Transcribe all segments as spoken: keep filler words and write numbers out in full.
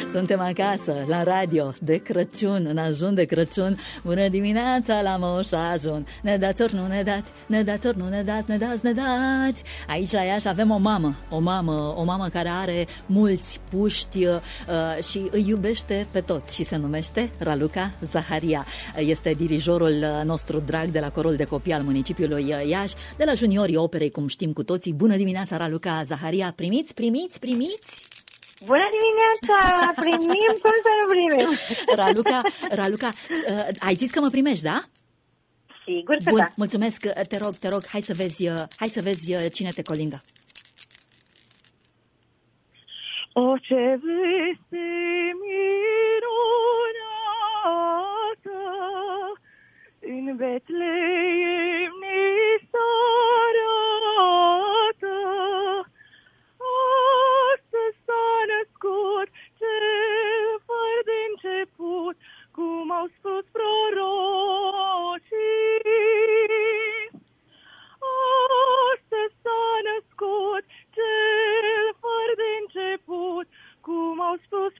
Suntem acasă, la radio, de Crăciun, în ajun de Crăciun. Bună dimineața la Moș Ajun. Ne dați ori nu ne dați, ne dați ori nu ne dați, ne dați, ne dați. Aici la Iași avem o mamă, o mamă, o mamă care are mulți puști uh, și îi iubește pe toți și se numește Raluca Zaharia. Este dirijorul nostru drag de la corul de copii al municipiului Iași, de la juniorii operei, cum știm cu toții. Bună dimineața, Raluca Zaharia. Primiți, primiți, primiți? Bună dimineața! Primim, cum să nu primim? Raluca, Raluca, uh, ai zis că mă primești, da? Sigur că Bun, da. mulțumesc, te rog, te rog, hai să vezi, uh, hai să vezi uh, cine te colindă. O, ce veste minunată, în Betleem ni s-arată. Astăzi s-a născut cel fără de început, cum au spus prorocii. Astăzi s-a născut cel fără de început, cum au spus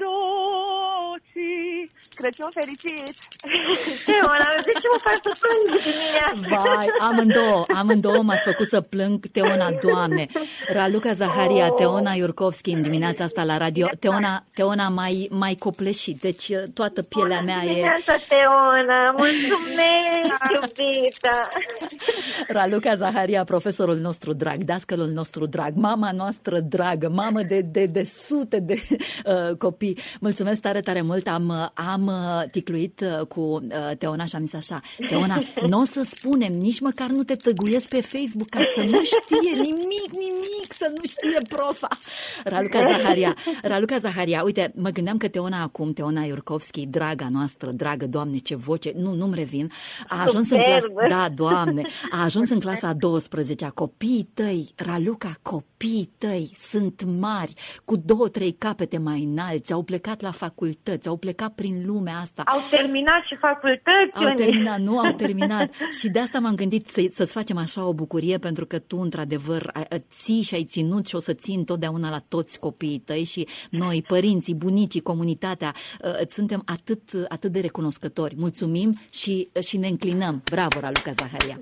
prorocii. Crăciun fericit! Teona, de ce mă faci să plâng dimineața? Vai, amândouă, amândouă m-ați făcut să plâng, Teona, Doamne. Raluca Zaharia, oh. Teona Iurcovski în dimineața asta la radio. Teona, Teona mai, mai copleșit, deci toată pielea mea e... Dimineața, Teona, mulțumesc, iubita! Raluca Zaharia, profesorul nostru drag, dascălul nostru drag, mama noastră dragă, mamă de, de, de sute de uh, copii. Mulțumesc tare, tare mult. Am, am uh, ticluit uh, cu uh, Teona și am zis așa: Teona, nu o să spunem, nici măcar nu te tăguiesc pe Facebook ca să nu știe nimic, nimic, să nu știe profa. Raluca Zaharia, Raluca Zaharia, uite, mă gândeam că Teona acum, Teona Iurcovski, draga noastră, dragă, Doamne, ce voce, nu, nu-mi revin, a ajuns în clasa, da, Doamne, a ajuns în clasa a douăsprezecea. Copiii tăi, Raluca, copiii tăi sunt mari, cu două, trei capete mai înalți, au plecat la facultăți, au plecat prin lumea asta. Au terminat și facultăți. Au terminat, nu au terminat. Și de asta m-am gândit să, să-ți facem așa o bucurie, pentru că tu, într-adevăr, ții și ai ținut și o să ții întotdeauna la toți copiii tăi și noi, părinții, bunicii, comunitatea, îți suntem atât, atât de recunoscători. Mulțumim și, și ne înclinăm. Bravo, Raluca Zaharia.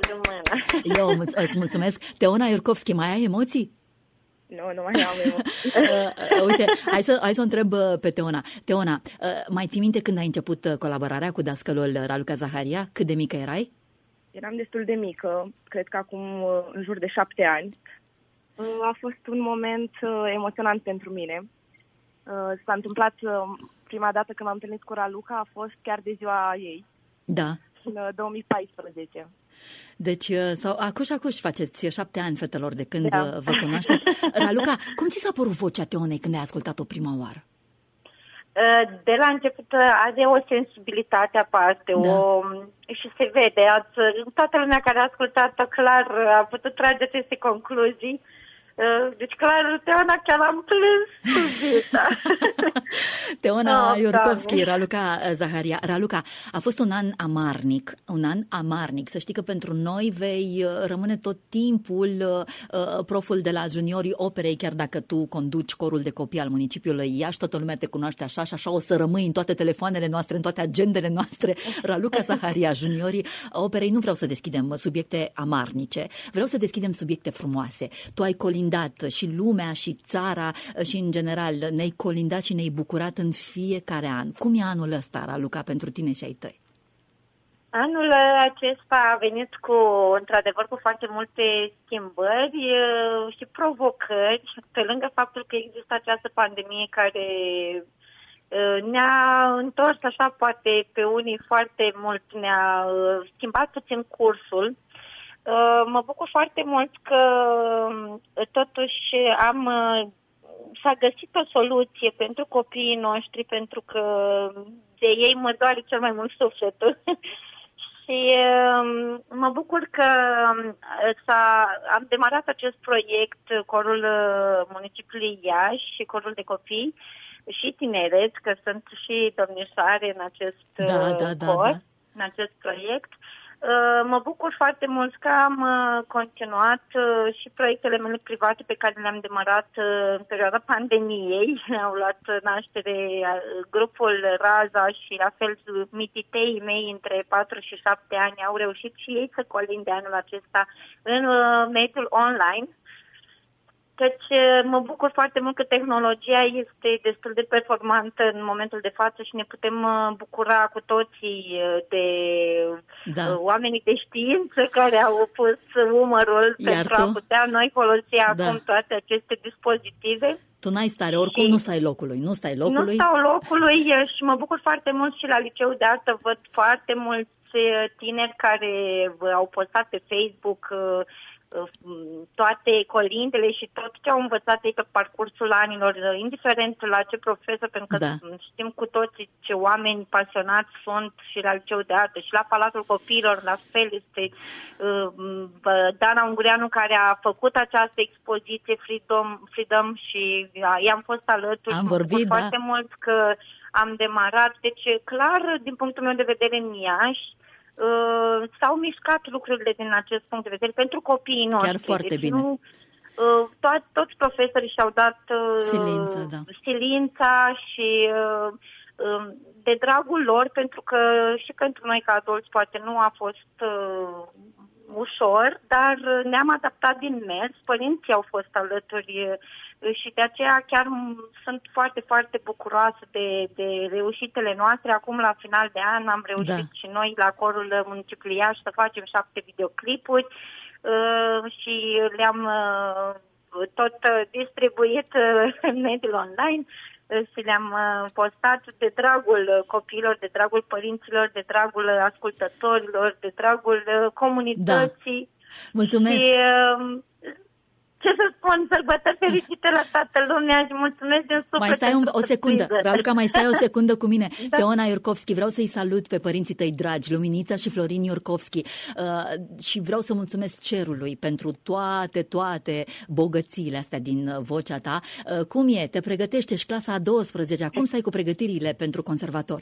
Eu îți mulțumesc. Teona Iurcovski, mai ai emoții? Nu, nu mai am emoții. uh, uite, hai să, hai să o întreb pe Teona. Teona, uh, mai ții minte când ai început colaborarea cu dascălul Raluca Zaharia? Cât de mică erai? Eram destul de mică, cred că acum în jur de șapte ani. A fost un moment emoționant pentru mine. S-a întâmplat prima dată când m-am întâlnit cu Raluca, a fost chiar de ziua ei. Da. În două mii paisprezece. Deci, sau acuși, acuși faceți șapte ani, fetelor, de când da. vă cunoașteți. Raluca, cum ți s-a părut vocea Teonei când ai ascultat-o prima oară? De la început are o sensibilitate aparte, da. o, și se vede. Ați, toată lumea care a ascultat-o clar a putut trage aceste concluzii. Deci clar, Teona chiar am plâns cu vita. Teona oh, Iurcovski, Raluca Zaharia. Raluca, a fost un an amarnic, un an amarnic. Să știi că pentru noi vei rămâne tot timpul uh, proful de la juniorii operei, chiar dacă tu conduci corul de copii al municipiului Iași, toată lumea te cunoaște așa și așa o să rămâi în toate telefoanele noastre, în toate agendele noastre. Raluca Zaharia, juniorii operei. Nu vreau să deschidem subiecte amarnice, vreau să deschidem subiecte frumoase. Tu ai colindat și lumea și țara și în general ne-ai colindat și ne-ai bucurat în fiecare an. Cum e anul ăsta, Raluca, pentru tine și ai tăi? Anul acesta a venit cu, într-adevăr, cu foarte multe schimbări și provocări, pe lângă faptul că există această pandemie care ne-a întors așa, poate pe unii foarte mult, ne-a schimbat puțin cursul. Mă bucur foarte mult că totuși am, s-a găsit o soluție pentru copiii noștri, pentru că de ei mă doare cel mai mult sufletul. Și mă bucur că s-a, am demarat acest proiect, corul municipiului Iași și corul de copii și tineret, că sunt și domnișoare în acest da, da, da, cor, da. în acest proiect. Mă bucur foarte mult că am continuat și proiectele mele private pe care le-am demarat în perioada pandemiei. Au luat naștere grupul Raza și la fel mititeii mei între patru și șapte ani au reușit și ei să colinde anul acesta în mediul online. Deci mă bucur foarte mult că tehnologia este destul de performantă în momentul de față și ne putem bucura cu toții de da. oamenii de știință care au pus umărul Iar pentru tu? a putea noi folosi da. acum toate aceste dispozitive. Tu n-ai stare, oricum și nu stai locului, nu stai locului. Nu stau locului și mă bucur foarte mult și la liceul de artă văd foarte mulți tineri care au postat pe Facebook toate colindele și tot ce au învățat ei pe parcursul anilor, indiferent la ce profesor, pentru că da. știm cu toții ce oameni pasionați sunt și la liceul de artă și la Palatul Copiilor, la fel este uh, Dana Ungureanu care a făcut această expoziție Freedom, Freedom și uh, i-am fost alături. Am vorbit, da. foarte mult că am demarat, deci clar, din punctul meu de vedere, în Iași, Uh, s-au mișcat lucrurile din acest punct de vedere pentru copiii noștri. Chiar foarte deci bine. Nu, uh, to- toți profesorii și-au dat uh, silința, da. silința și uh, uh, de dragul lor, pentru că și pentru noi ca adulți poate nu a fost uh, ușor, dar ne-am adaptat din mers, părinții au fost alături și de aceea chiar sunt foarte, foarte bucuroasă de, de reușitele noastre. Acum, la final de an, am reușit da. și noi la corul municipiului Iași să facem șapte videoclipuri uh, și le-am uh, tot distribuit uh, în mediul online uh, și le-am uh, postat de dragul copiilor, de dragul părinților, de dragul ascultătorilor, de dragul uh, comunității. Da. Mulțumesc! Și, uh, ce să spun, sărbători fericite la toată lumea și mulțumesc din suflet. Mai stai un, o secundă, Raluca, mai stai o secundă cu mine. Da. Teona Iurcovski, vreau să-i salut pe părinții tăi dragi, Luminița și Florin Iurcovski, uh, și vreau să mulțumesc cerului pentru toate, toate bogățiile astea din vocea ta. Uh, cum e? Te pregătești? Ești clasa a douăsprezecea. Cum stai cu pregătirile pentru conservator?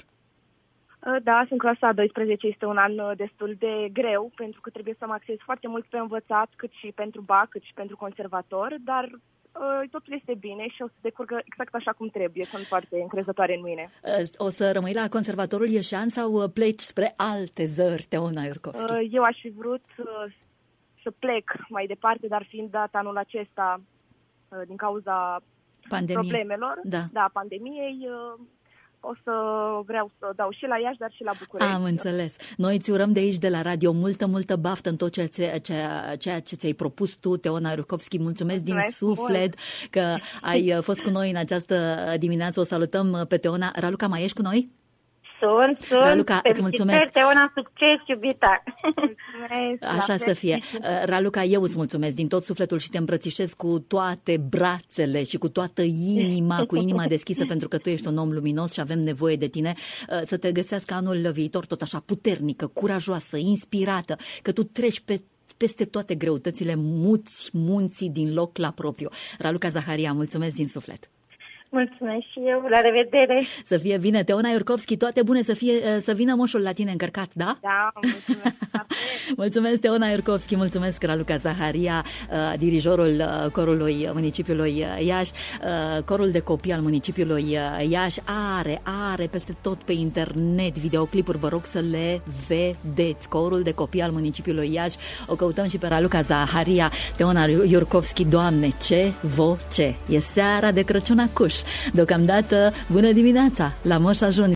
Da, sunt clasa a douăsprezecea, este un an destul de greu, pentru că trebuie să mă axez foarte mult pe învățat, cât și pentru B A C, cât și pentru conservator, dar uh, totul este bine și o să decurgă exact așa cum trebuie. Sunt foarte încrezătoare în mine. O să rămâi la conservatorul ieșean sau pleci spre alte zări, Teona Iurcovski? Uh, eu aș fi vrut uh, să plec mai departe, dar fiind dat anul acesta, uh, din cauza Pandemie. problemelor, da, da pandemiei, uh, o să vreau să dau și la Iași, dar și la București. Am înțeles. Noi îți urăm de aici, de la radio, multă, multă baftă în tot ceea ce, ceea, ceea ce ți-ai propus tu, Teona Iurcovski. Mulțumesc, Mulțumesc din suflet mult. că ai fost cu noi în această dimineață. O salutăm pe Teona. Raluca, mai ești cu noi? Sunt, sunt. Raluca, îți mulțumesc. Teona, succes, iubita. Mulțumesc. Așa să fie. Raluca, eu îți mulțumesc din tot sufletul și te îmbrățișez cu toate brațele și cu toată inima, cu inima deschisă, pentru că tu ești un om luminos și avem nevoie de tine. Să te găsească anul viitor tot așa puternică, curajoasă, inspirată, că tu treci pe peste toate greutățile, muți munții din loc la propriu. Raluca Zaharia, mulțumesc din suflet. Mulțumesc și eu, la revedere! Să fie bine, Teona Iurcovski, toate bune, să, fie, să vină moșul la tine încărcat, da? Da, mulțumesc! Mulțumesc, Teona Iurcovski, mulțumesc, Raluca Zaharia, dirijorul corului municipiului Iași. Corul de copii al municipiului Iași are, are peste tot pe internet videoclipuri, vă rog să le vedeți. Corul de copii al municipiului Iași, o căutăm și pe Raluca Zaharia. Teona Iurcovski, Doamne, ce voce! E seara de Crăciun acuș. Deocamdată, bună dimineața la Moș Ajun.